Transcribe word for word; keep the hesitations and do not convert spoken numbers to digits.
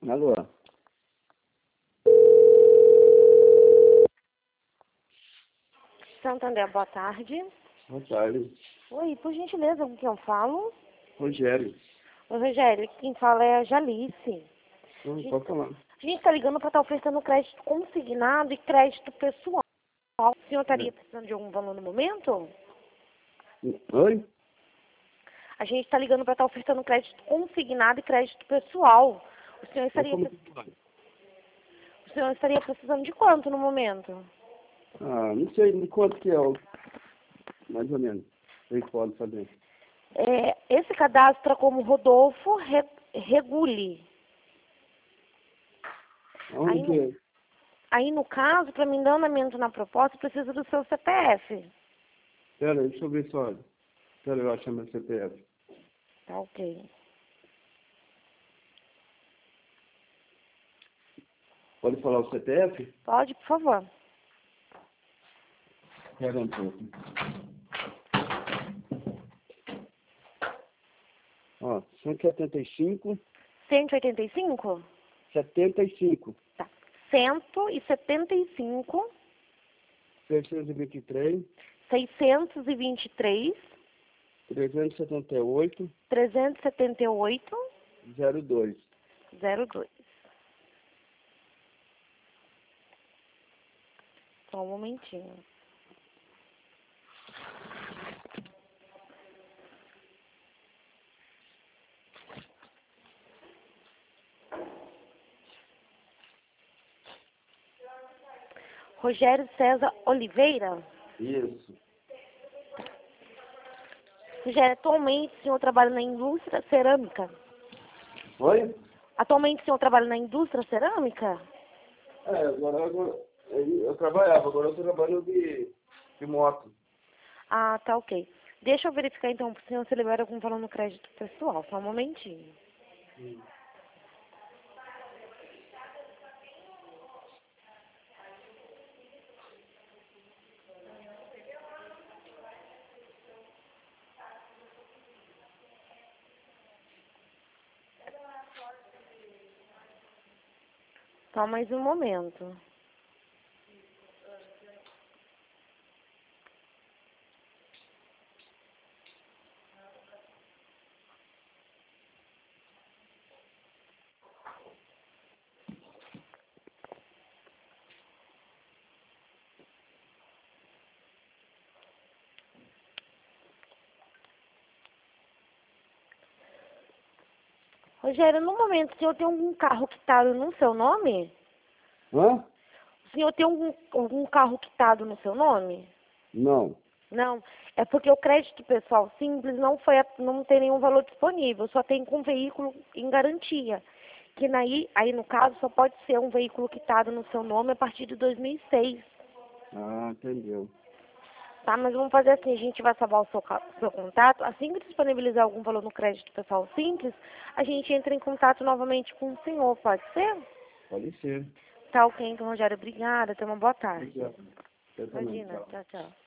Alô? Santander, boa tarde. Boa tarde. Oi, por gentileza, com quem eu falo? Rogério. Oi, Rogério, quem fala é a Jalice. Não, A gente, pode falar. a gente está ligando para estar oferecendo crédito consignado e crédito pessoal. O senhor estaria É. precisando de algum valor no momento? Oi? A gente está ligando para estar oferecendo crédito consignado e crédito pessoal. O senhor Mas estaria, como pre- que vai? o senhor estaria precisando de quanto no momento? Ah, não sei de quanto que é, o- mais ou menos. Vocês podem fazer. É, esse cadastro é como Rodolfo Re- Reguli. Aí Aonde que no, é? aí, no caso, para mim dar andamento na proposta, precisa do seu C P F. Pera aí, deixa eu ver só. Pera aí, eu achar meu C P F. Tá ok. Pode falar o C P F? Pode, por favor. Pera um pouco. Ó, cento e setenta e cinco, cento e oitenta e cinco? setenta e cinco, Tá. cento e setenta e cinco, seiscentos e vinte e três, seiscentos e vinte e três, trezentos e setenta e oito, trezentos e setenta e oito, zero dois. zero dois. Só um momentinho. Rogério César Oliveira. Isso. Rogério, atualmente o senhor trabalha na indústria cerâmica? Oi? Atualmente o senhor trabalha na indústria cerâmica? É, agora, agora eu eu trabalhava, agora eu trabalho de, de moto. Ah, tá ok. Deixa eu verificar então pro senhor se libera algum valor no crédito pessoal. Só um momentinho. Hum. Só mais um momento. Rogério, no momento, o senhor tem algum carro quitado no seu nome? Hã? O senhor tem algum, algum carro quitado no seu nome? Não. Não. É porque o crédito pessoal simples não, foi, não tem nenhum valor disponível. Só tem com veículo em garantia. Que naí, aí, no caso, só pode ser um veículo quitado no seu nome a partir de dois mil e seis. Ah, entendeu. Tá, mas vamos fazer assim, a gente vai salvar o seu, ca- seu contato. Assim que disponibilizar algum valor no crédito pessoal simples, a gente entra em contato novamente com o senhor, pode ser? Pode ser. Tá ok, então, Rogério, obrigada. Tenha uma boa tarde. Obrigado. Eu também, Imagina, tchau. tchau, tchau.